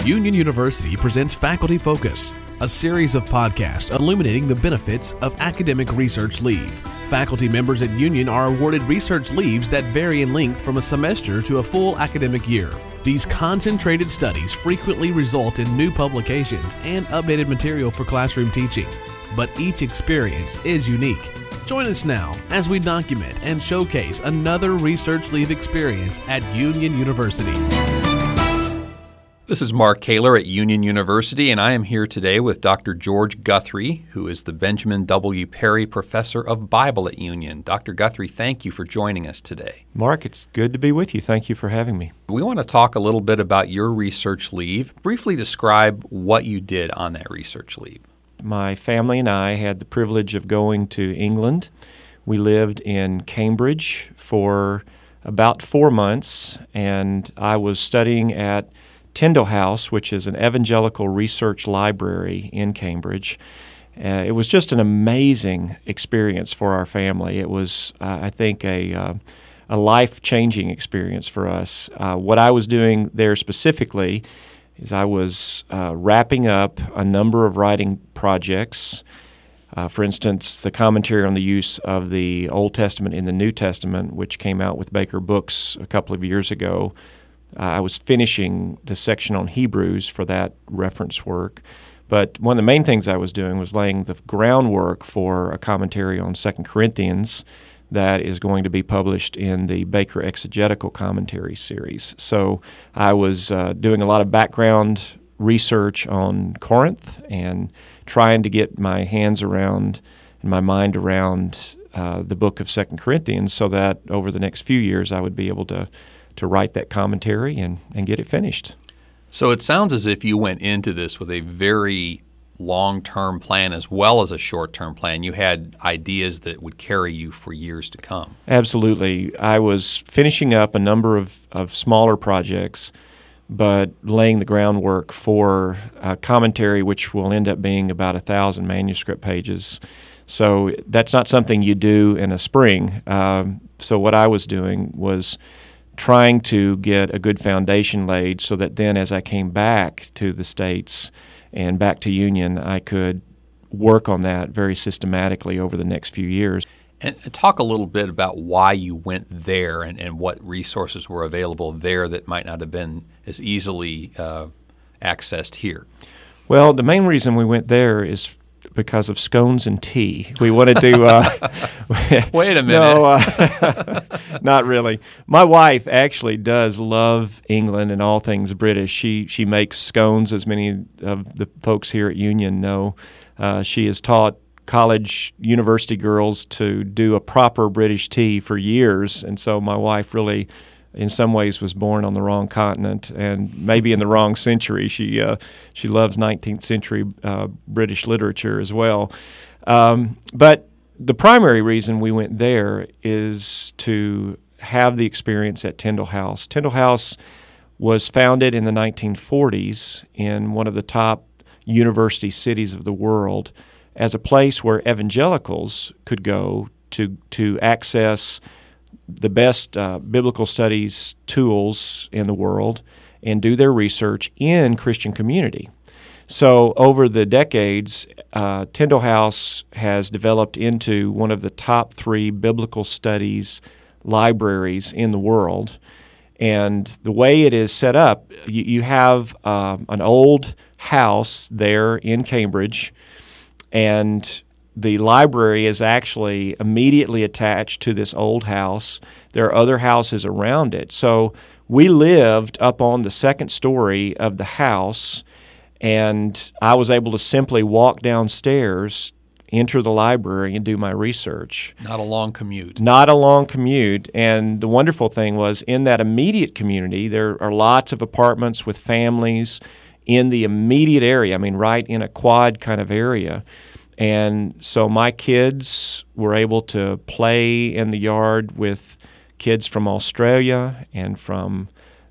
Union University presents Faculty Focus, a series of podcasts illuminating the benefits of academic research leave. Faculty members at Union are awarded research leaves that vary in length from a semester to a full academic year. These concentrated studies frequently result in new publications and updated material for classroom teaching, but each experience is unique. Join us now as we document and showcase another research leave experience at Union University. This is Mark Kaler at Union University, and I am here today with Dr. George Guthrie, who is the Benjamin W. Perry Professor of Bible at Union. Dr. Guthrie, thank you for joining us today. Mark, it's good to be with you. Thank you for having me. We want to talk a little bit about your research leave. Briefly describe what you did on that research leave. My family and I had the privilege of going to England. We lived in Cambridge for about 4 months, and I was studying at Tyndale House, which is an evangelical research library in Cambridge. It was just an amazing experience for our family. It was, I think, a life-changing experience for us. What I was doing there specifically is I was wrapping up a number of writing projects. For instance, the commentary on the use of the Old Testament in the New Testament, which came out with Baker Books a couple of years ago. I was finishing the section on Hebrews for that reference work. But one of the main things I was doing was laying the groundwork for a commentary on 2 Corinthians that is going to be published in the Baker Exegetical Commentary series. So I was doing a lot of background research on Corinth and trying to get my hands around and my mind around the book of 2 Corinthians so that over the next few years I would be able to write that commentary and get it finished. So it sounds as if you went into this with a very long-term plan as well as a short-term plan. You had ideas that would carry you for years to come. Absolutely. I was finishing up a number of smaller projects, but laying the groundwork for a commentary which will end up being about 1,000 manuscript pages. So that's not something you do in a spring. So what I was doing was trying to get a good foundation laid so that then as I came back to the States and back to Union, I could work on that very systematically over the next few years. And talk a little bit about why you went there and what resources were available there that might not have been as easily accessed here. Well, the main reason we went there is because of scones and tea. We wanted to... Wait a minute. No, not really. My wife actually does love England and all things British. She makes scones, as many of the folks here at Union know. She has taught college, university girls to do a proper British tea for years, and so my wife really, in some ways, was born on the wrong continent and maybe in the wrong century. She loves 19th century British literature as well. But the primary reason we went there is to have the experience at Tyndale House. Tyndale House was founded in the 1940s in one of the top university cities of the world as a place where evangelicals could go to access the best biblical studies tools in the world and do their research in Christian community. So over the decades, Tyndale House has developed into one of the top 3 biblical studies libraries in the world. And the way it is set up, you have an old house there in Cambridge, and the library is actually immediately attached to this old house. There are other houses around it. So we lived up on the second story of the house, and I was able to simply walk downstairs, enter the library, and do my research. Not a long commute. Not a long commute. And the wonderful thing was in that immediate community, there are lots of apartments with families in the immediate area, right in a quad kind of area. And so my kids were able to play in the yard with kids from Australia and from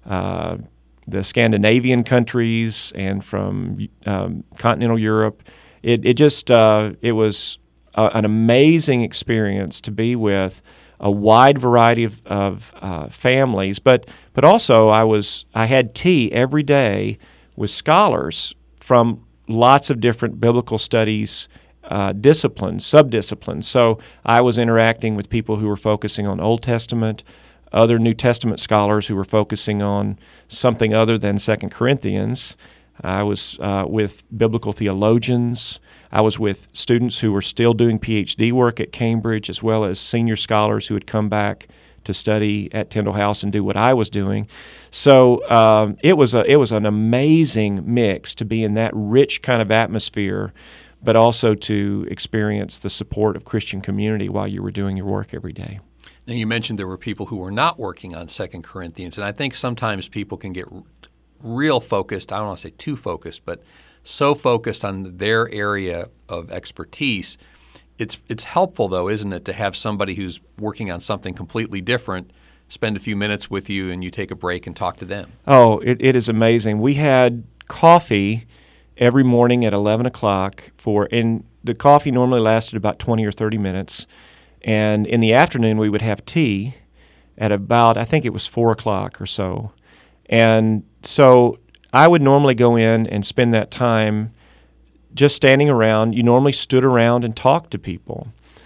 the Scandinavian countries and from continental Europe. It was an amazing experience to be with a wide variety of families, but also I had tea every day with scholars from lots of different biblical studies disciplines, subdisciplines. So I was interacting with people who were focusing on Old Testament, other New Testament scholars who were focusing on something other than 2 Corinthians. I was with biblical theologians. I was with students who were still doing PhD work at Cambridge, as well as senior scholars who had come back to study at Tyndale House and do what I was doing. So it was an amazing mix to be in that rich kind of atmosphere, but also to experience the support of Christian community while you were doing your work every day. Now, you mentioned there were people who were not working on 2 Corinthians, and I think sometimes people can get real focused. I don't want to say too focused, but so focused on their area of expertise. It's helpful, though, isn't it, to have somebody who's working on something completely different spend a few minutes with you and you take a break and talk to them? Oh, it is amazing. We had coffee every morning at 11 o'clock and the coffee normally lasted about 20 or 30 minutes. And in the afternoon, we would have tea at about, I think it was 4 o'clock or so. And so I would normally go in and spend that time just standing around. You normally stood around and talked to people.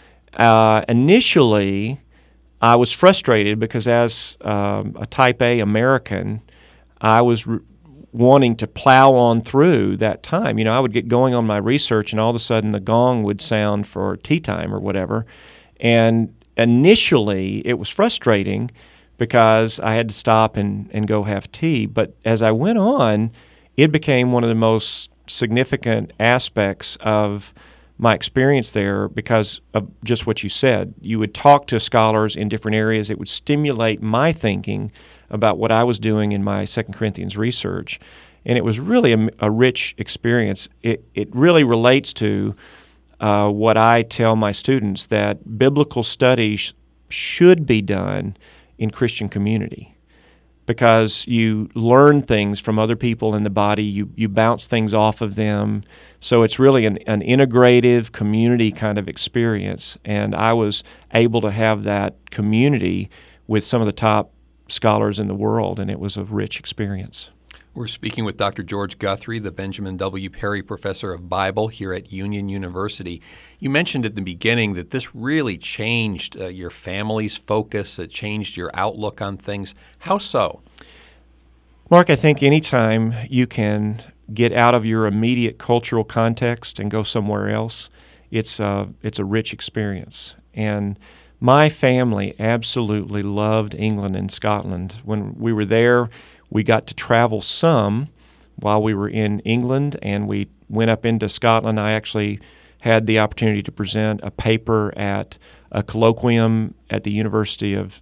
Initially, I was frustrated because as a type A American, I was wanting to plow on through that time. I would get going on my research, and all of a sudden the gong would sound for tea time or whatever. And initially, it was frustrating because I had to stop and go have tea. But as I went on, it became one of the most significant aspects of my experience there because of just what you said. You would talk to scholars in different areas. It would stimulate my thinking about what I was doing in my 2 Corinthians research. And it was really a rich experience. It really relates to what I tell my students, that biblical studies should be done in Christian community because you learn things from other people in the body, you bounce things off of them. So it's really an integrative community kind of experience, and I was able to have that community with some of the top scholars in the world, and it was a rich experience. We're speaking with Dr. George Guthrie, the Benjamin W. Perry Professor of Bible here at Union University. You mentioned at the beginning that this really changed your family's focus, it changed your outlook on things. How so? Mark, I think anytime you can get out of your immediate cultural context and go somewhere else, it's a rich experience. And my family absolutely loved England and Scotland. When we were there, we got to travel some while we were in England, and we went up into Scotland. I actually had the opportunity to present a paper at a colloquium at the University of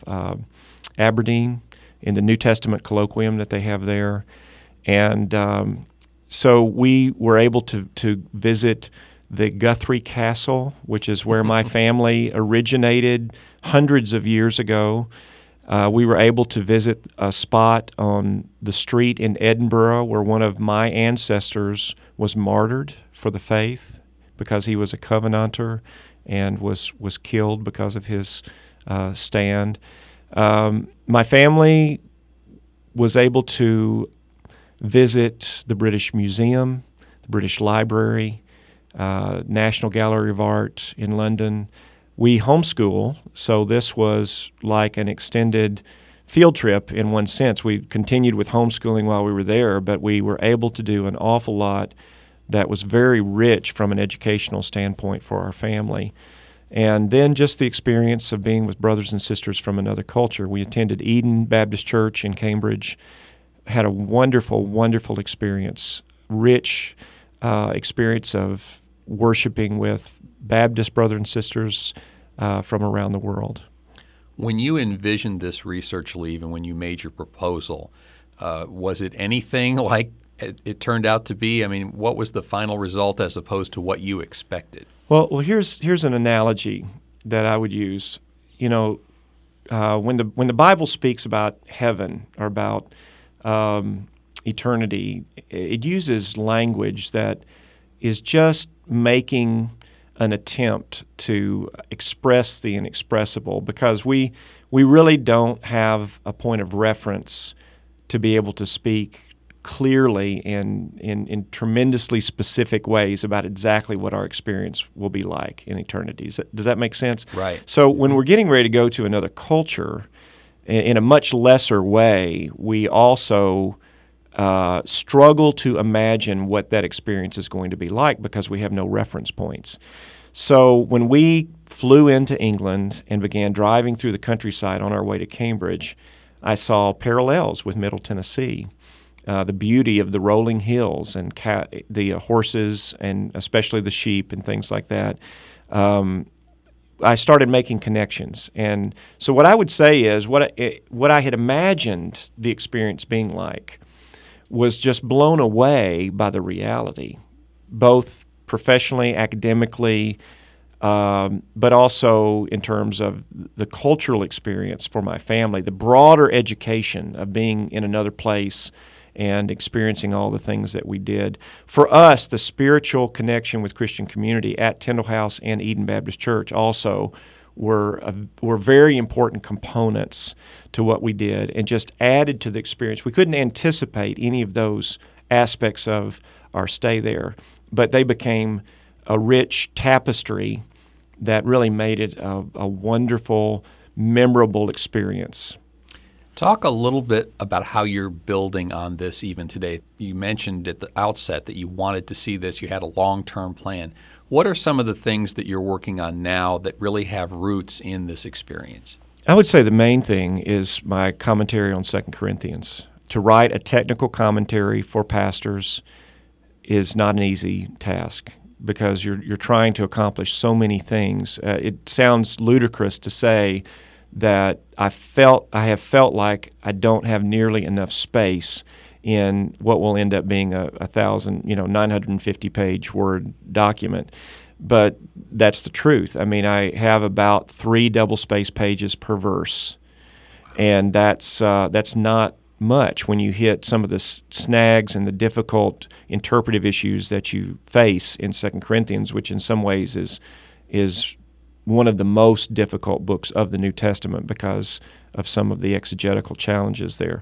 Aberdeen in the New Testament colloquium that they have there. And so we were able to visit the Guthrie Castle, which is where my family originated hundreds of years ago. We were able to visit a spot on the street in Edinburgh where one of my ancestors was martyred for the faith because he was a Covenanter and was killed because of his stand. My family was able to visit the British Museum, the British Library, National Gallery of Art in London. We homeschool, so this was like an extended field trip in one sense. We continued with homeschooling while we were there, but we were able to do an awful lot that was very rich from an educational standpoint for our family. And then just the experience of being with brothers and sisters from another culture. We attended Eden Baptist Church in Cambridge, had a wonderful, wonderful experience, rich experience of worshiping with Baptist brothers and sisters from around the world. When you envisioned this research leave and when you made your proposal, was it anything like it turned out to be? I mean, what was the final result as opposed to what you expected? Well, here's an analogy that I would use. You know, when the Bible speaks about heaven or about eternity, it uses language that is just making an attempt to express the inexpressible, because we really don't have a point of reference to be able to speak clearly and in tremendously specific ways about exactly what our experience will be like in eternity. Does that make sense? Right. So when we're getting ready to go to another culture, in a much lesser way, we also struggle to imagine what that experience is going to be like because we have no reference points. So when we flew into England and began driving through the countryside on our way to Cambridge, I saw parallels with Middle Tennessee. The beauty of the rolling hills and the horses and especially the sheep and things like that. I started making connections. And so what I would say is what I had imagined the experience being like was just blown away by the reality, both professionally, academically, but also in terms of the cultural experience for my family, the broader education of being in another place and experiencing all the things that we did. For us, the spiritual connection with Christian community at Tyndall House and Eden Baptist Church also were very important components to what we did and just added to the experience. We couldn't anticipate any of those aspects of our stay there, but they became a rich tapestry that really made it a wonderful, memorable experience. Talk a little bit about how you're building on this even today. You mentioned at the outset that you wanted to see this. You had a long-term plan. What are some of the things that you're working on now that really have roots in this experience? I would say the main thing is my commentary on 2 Corinthians. To write a technical commentary for pastors is not an easy task because you're trying to accomplish so many things. It sounds ludicrous to say that I have felt like I don't have nearly enough space in what will end up being a 950-page Word document. But that's the truth. I mean, I have about 3 double-spaced pages per verse, and that's not much when you hit some of the snags and the difficult interpretive issues that you face in 2 Corinthians, which in some ways is one of the most difficult books of the New Testament because of some of the exegetical challenges there.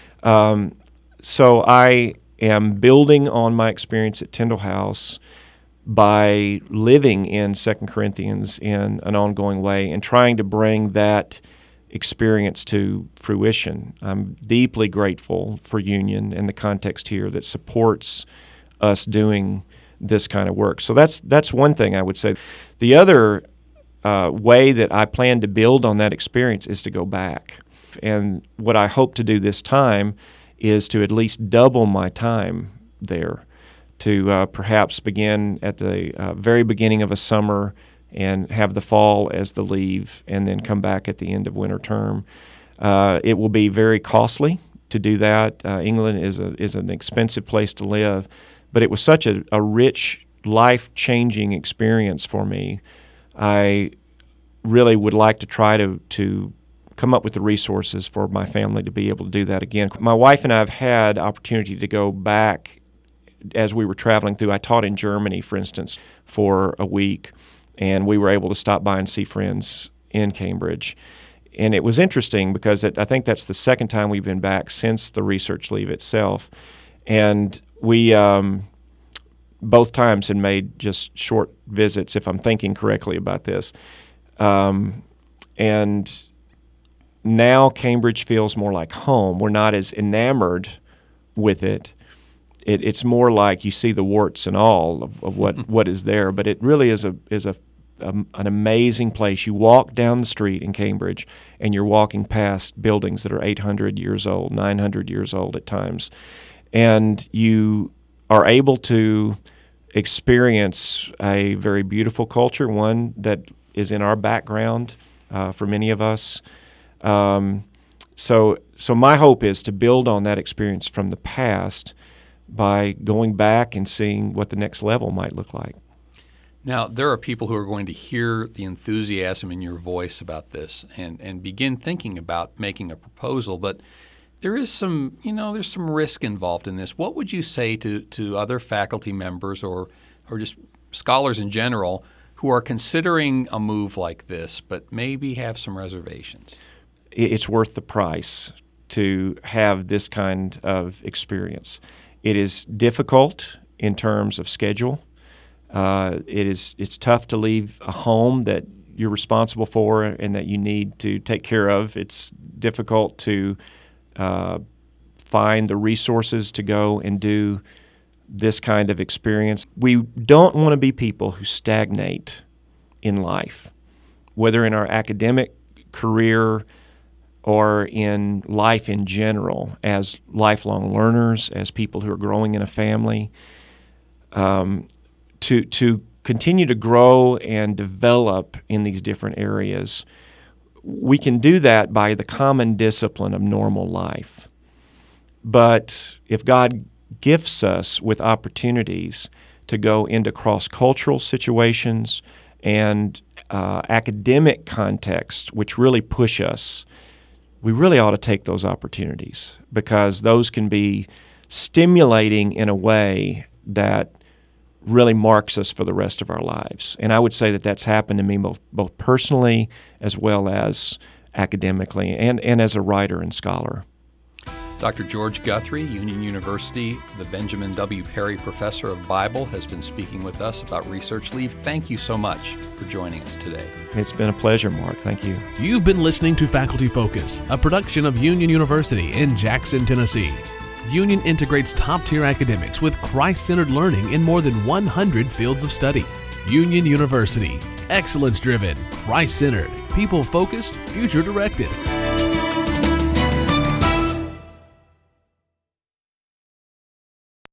So I am building on my experience at Tyndall House by living in 2 Corinthians in an ongoing way and trying to bring that experience to fruition. I'm deeply grateful for Union and the context here that supports us doing this kind of work. So that's one thing I would say. The other way that I plan to build on that experience is to go back. And what I hope to do this time is to at least double my time there, to perhaps begin at the very beginning of a summer and have the fall as the leave and then come back at the end of winter term. It will be very costly to do that. England is an expensive place to live, but it was such a rich, life-changing experience for me. I really would like to try to come up with the resources for my family to be able to do that again. My wife and I have had opportunity to go back as we were traveling through. I taught in Germany, for instance, for a week, and we were able to stop by and see friends in Cambridge. And it was interesting because I think that's the second time we've been back since the research leave itself. And we both times had made just short visits, if I'm thinking correctly about this. And now Cambridge feels more like home. We're not as enamored with it. It's more like you see the warts and all of what is there, but it really is an amazing place. You walk down the street in Cambridge, and you're walking past buildings that are 800 years old, 900 years old at times, and you are able to experience a very beautiful culture, one that is in our background for many of us. So my hope is to build on that experience from the past by going back and seeing what the next level might look like. Now, there are people who are going to hear the enthusiasm in your voice about this and begin thinking about making a proposal, but there is there's some risk involved in this. What would you say to other faculty members or just scholars in general who are considering a move like this but maybe have some reservations? It's worth the price to have this kind of experience. It is difficult in terms of schedule. It's tough to leave a home that you're responsible for and that you need to take care of. It's difficult to find the resources to go and do this kind of experience. We don't want to be people who stagnate in life, whether in our academic career or in life in general, as lifelong learners, as people who are growing in a family. To continue to grow and develop in these different areas, we can do that by the common discipline of normal life. But if God gifts us with opportunities to go into cross-cultural situations and academic contexts, which really push us, we really ought to take those opportunities, because those can be stimulating in a way that really marks us for the rest of our lives. And I would say that that's happened to me both personally as well as academically and as a writer and scholar. Dr. George Guthrie, Union University, the Benjamin W. Perry Professor of Bible, has been speaking with us about Research Leave. Thank you so much for joining us today. It's been a pleasure, Mark. Thank you. You've been listening to Faculty Focus, a production of Union University in Jackson, Tennessee. Union integrates top-tier academics with Christ-centered learning in more than 100 fields of study. Union University, excellence-driven, Christ-centered, people-focused, future-directed.